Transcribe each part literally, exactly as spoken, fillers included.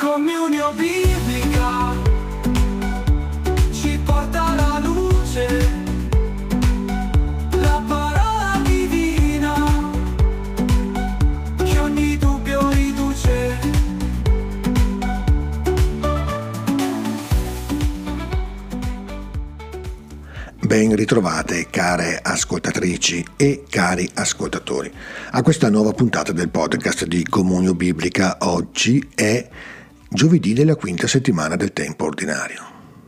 Comunione biblica ci porta alla luce, la parola divina che ogni dubbio riduce. Ben ritrovate care ascoltatrici e cari ascoltatori a questa nuova puntata del podcast di Comunione Biblica. Oggi è giovedì della quinta settimana del tempo ordinario.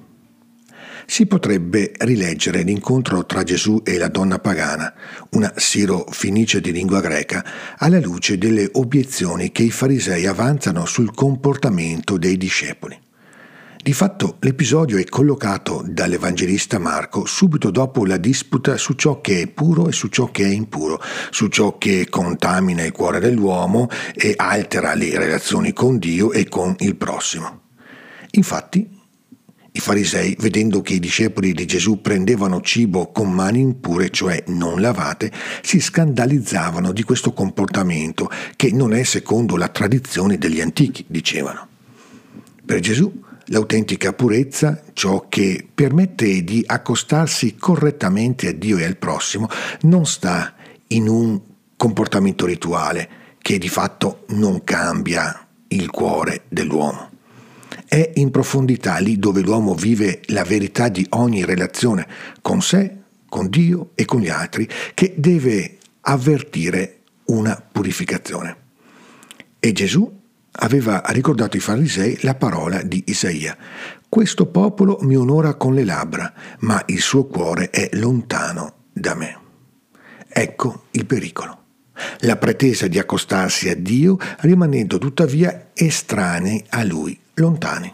Si potrebbe rileggere l'incontro tra Gesù e la donna pagana, una siro-fenicia di lingua greca, alla luce delle obiezioni che i farisei avanzano sul comportamento dei discepoli. Di fatto l'episodio è collocato dall'evangelista Marco subito dopo la disputa su ciò che è puro e su ciò che è impuro, su ciò che contamina il cuore dell'uomo e altera le relazioni con Dio e con il prossimo. Infatti, i farisei, vedendo che i discepoli di Gesù prendevano cibo con mani impure, cioè non lavate, si scandalizzavano di questo comportamento che non è secondo la tradizione degli antichi, dicevano. Per Gesù, l'autentica purezza, ciò che permette di accostarsi correttamente a Dio e al prossimo, non sta in un comportamento rituale che di fatto non cambia il cuore dell'uomo. È in profondità lì dove l'uomo vive la verità di ogni relazione con sé, con Dio e con gli altri, che deve avvertire una purificazione. E Gesù aveva ricordato ai farisei la parola di Isaia: «Questo popolo mi onora con le labbra, ma il suo cuore è lontano da me». Ecco il pericolo: la pretesa di accostarsi a Dio rimanendo tuttavia estranei a Lui, lontani.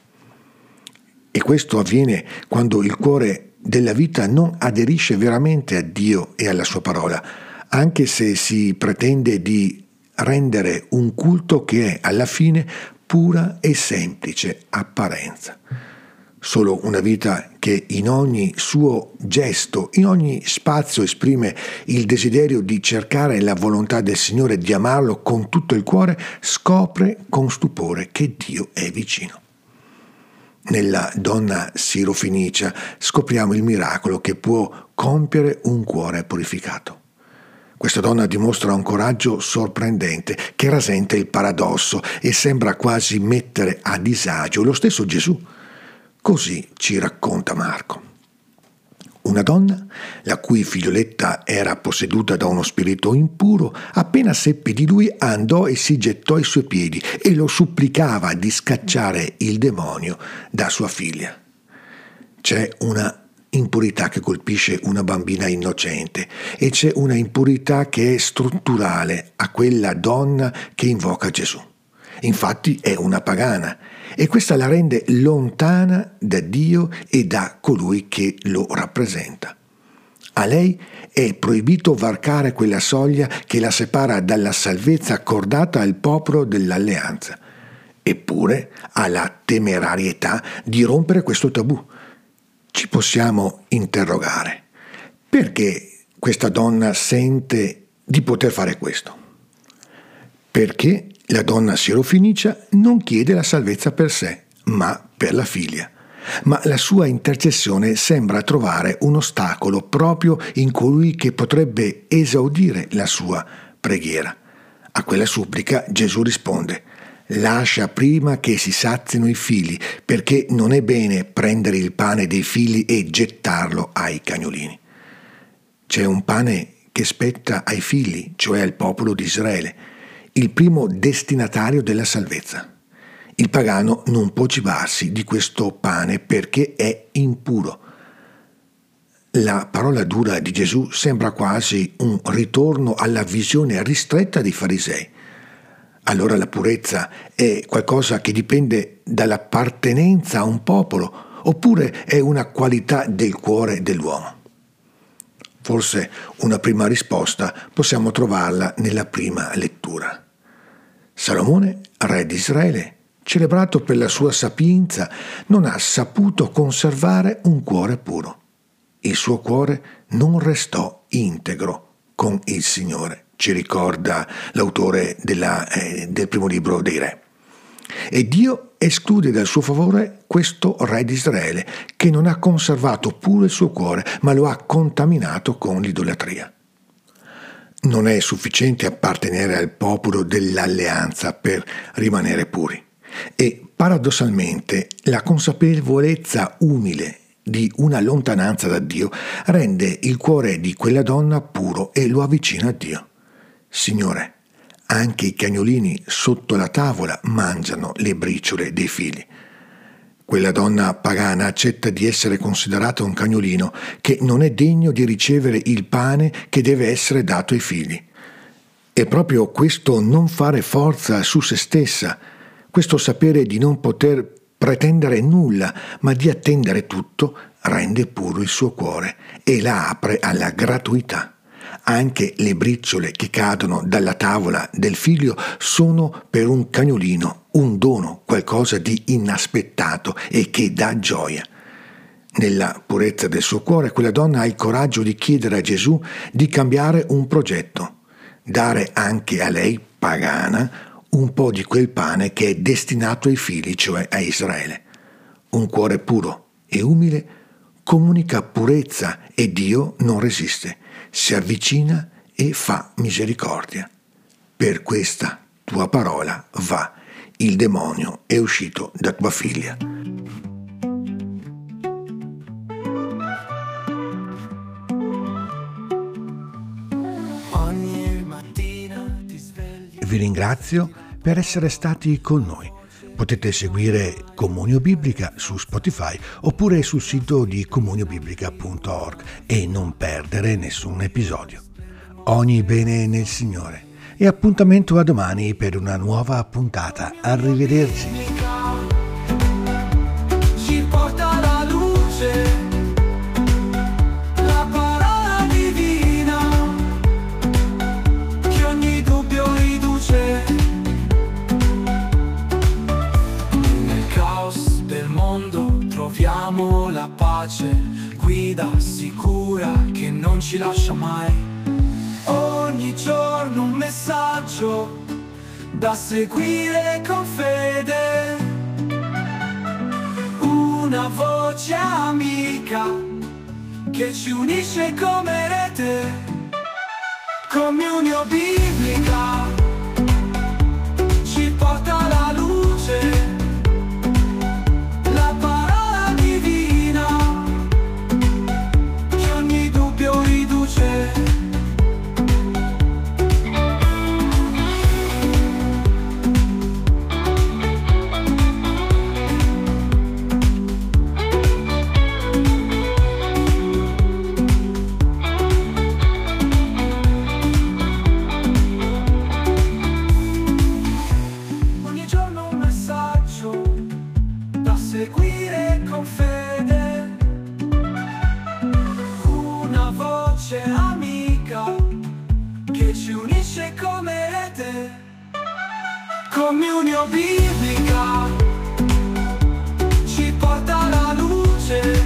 E questo avviene quando il cuore della vita non aderisce veramente a Dio e alla sua parola, anche se si pretende di rendere un culto che è alla fine pura e semplice apparenza. Solo una vita che in ogni suo gesto, in ogni spazio esprime il desiderio di cercare la volontà del Signore, di amarlo con tutto il cuore, scopre con stupore che Dio è vicino. Nella donna siro-fenicia scopriamo il miracolo che può compiere un cuore purificato. Questa donna dimostra un coraggio sorprendente che rasenta il paradosso e sembra quasi mettere a disagio lo stesso Gesù. Così ci racconta Marco. Una donna, la cui figlioletta era posseduta da uno spirito impuro, appena seppe di lui andò e si gettò ai suoi piedi e lo supplicava di scacciare il demonio da sua figlia. C'è una impurità che colpisce una bambina innocente e c'è una impurità che è strutturale a quella donna che invoca Gesù. Infatti è una pagana e questa la rende lontana da Dio e da colui che lo rappresenta. A lei è proibito varcare quella soglia che la separa dalla salvezza accordata al popolo dell'alleanza. Eppure ha la temerarietà di rompere questo tabù. Ci possiamo interrogare: perché questa donna sente di poter fare questo? Perché la donna siro-fenicia non chiede la salvezza per sé, ma per la figlia. Ma la sua intercessione sembra trovare un ostacolo proprio in colui che potrebbe esaudire la sua preghiera. A quella supplica Gesù risponde: «Lascia prima che si sazino i figli, perché non è bene prendere il pane dei figli e gettarlo ai cagnolini». C'è un pane che spetta ai figli, cioè al popolo di Israele, il primo destinatario della salvezza. Il pagano non può cibarsi di questo pane perché è impuro. La parola dura di Gesù sembra quasi un ritorno alla visione ristretta dei farisei. Allora la purezza è qualcosa che dipende dall'appartenenza a un popolo, oppure è una qualità del cuore dell'uomo? Forse una prima risposta possiamo trovarla nella prima lettura. Salomone, re di Israele, celebrato per la sua sapienza, non ha saputo conservare un cuore puro. Il suo cuore non restò integro con il Signore, ci ricorda l'autore della, eh, del primo libro dei Re. e Dio esclude dal suo favore questo re di Israele che non ha conservato puro il suo cuore, ma lo ha contaminato con l'idolatria. Non è sufficiente appartenere al popolo dell'alleanza per rimanere puri. E paradossalmente la consapevolezza umile di una lontananza da Dio rende il cuore di quella donna puro e lo avvicina a Dio. Signore, anche i cagnolini sotto la tavola mangiano le briciole dei figli. Quella donna pagana accetta di essere considerata un cagnolino che non è degno di ricevere il pane che deve essere dato ai figli. E proprio questo non fare forza su se stessa, questo sapere di non poter pretendere nulla, ma di attendere tutto, rende puro il suo cuore e la apre alla gratuità. Anche le briciole che cadono dalla tavola del figlio sono per un cagnolino un dono, qualcosa di inaspettato e che dà gioia. Nella purezza del suo cuore, quella donna ha il coraggio di chiedere a Gesù di cambiare un progetto, dare anche a lei, pagana, un po' di quel pane che è destinato ai figli, cioè a Israele. Un cuore puro e umile comunica purezza e Dio non resiste, si avvicina e fa misericordia. Per questa tua parola va, il demonio è uscito da tua figlia. Ogni mattina ti svegli. Vi ringrazio per essere stati con noi. Potete seguire Comunio Biblica su Spotify oppure sul sito di comunio biblica punto org e non perdere nessun episodio. Ogni bene nel Signore e appuntamento a domani per una nuova puntata. Arrivederci. Ci porta alla luce la parola divina che ogni dubbio riduce. Nel caos del mondo troviamo la pace, guida sicura che non ci lascia mai. Ogni giorno un messaggio da seguire con fede, una voce amica che ci unisce come rete. Comunio Biblica ci porta alla luce, la parola divina che ogni dubbio riduce. Seguire con fede, una voce amica che ci unisce come rete. Comunio Biblica ci porta alla luce.